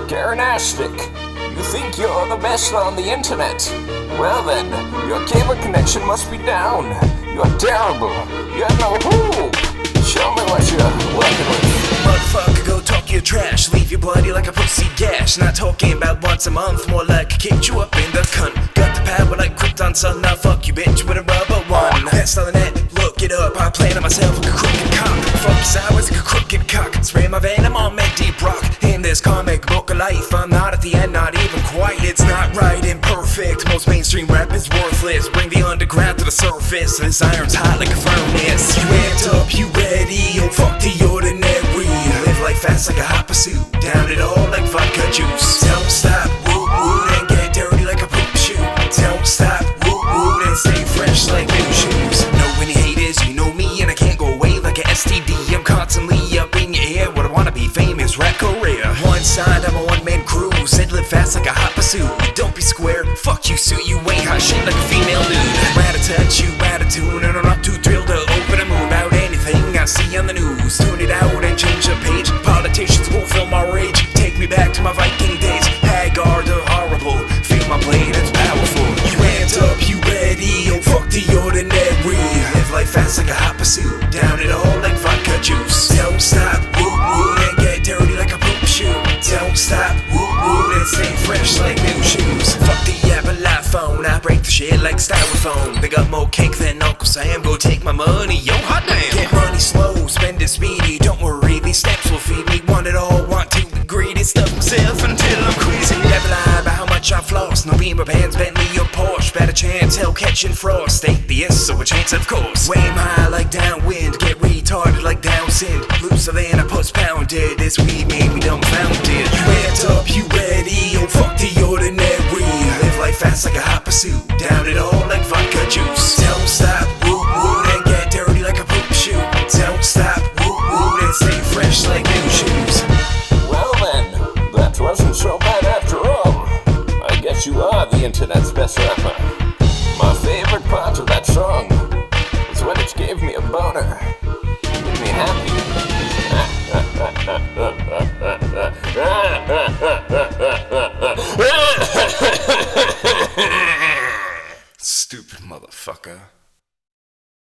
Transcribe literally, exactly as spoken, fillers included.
Karenastic, you think you're the best on the internet? Well then, your cable connection must be down. You're terrible. You're no who. Show me what you're working with. Motherfucker, go talk your trash. Leave you bloody like a pussy gash. Not talking about once a month, more like I kicked you up in the cunt. Got the power like Krypton sun. Now fuck you bitch with a rubber one. Best on the net, look it up. I plan on myself like a crooked cock. Fuck you sideways like a crooked cock. Spray my venom on med deep rock. In this comic book of life, I'm not at the end, not even quite. It's not right and perfect. Most mainstream rap is worthless. Bring the underground to the surface. This iron's hot like a furnace. You amped up, you ready? Oh fuck the ordinary. Live life fast like a hot pursuit. Down it all like vodka juice. Don't stop, woot woot, and get dirty like a poop shoe. Don't stop, woot woot, and stay fresh like new shoes. Know any haters, you know me, and I can't go away like a S T D. I'm constantly up in your air. What I wanna be famous, rap career. One side, I'm a one-man crew. Said live fast like a hot pursuit. Don't be square, fuck you, suit. You ain't hot shit like a female nude. Rat-a-tat, you rat-a-tune, and I'm not too thrilled to open a move out anything I see on the news. Tune it out and change the page. Politicians won't feel my rage. Take me back to my Viking days. Hagar the horrible. Feel my blade, it's powerful. You amped up, you ready? Oh fuck the ordinary. Live life fast like a hot pursuit. Down it all like vodka juice. Don't stop, woot woot, and get dirty like a poop shoe. Don't stop, woot woot, and stay fresh like new shoes. Fuck the Apple iPhone, I break the shit like styrofoam. They got more cake than Uncle Sam. Go take my money, yo, hot damn. Get money slow, spend it speedy. Don't worry, these steps will feed me. Want it all, want to be greedy. Stuff myself until I'm crazy. Never lie about how much I floss. No Beamer bands, Bentley or Porsche. Better chance, hell catching frost. Atheist, so a chance of course. Way high like downwind. Get retarded like Down sin. Looser than a puss pounded. This weed made me dumbfounded. You amped up, you ready? Oh fuck the ordinary. Live life fast like a hot pursuit. Down it all like vodka juice. Don't stop, woot woot, and get dirty like a poop shoe. Don't stop, woot woot, and stay fresh like new shoes. Well then, that wasn't so bad after all. I guess you are the internet's best rapper. My favorite part of that song was when it gave me a boner. It made me happy.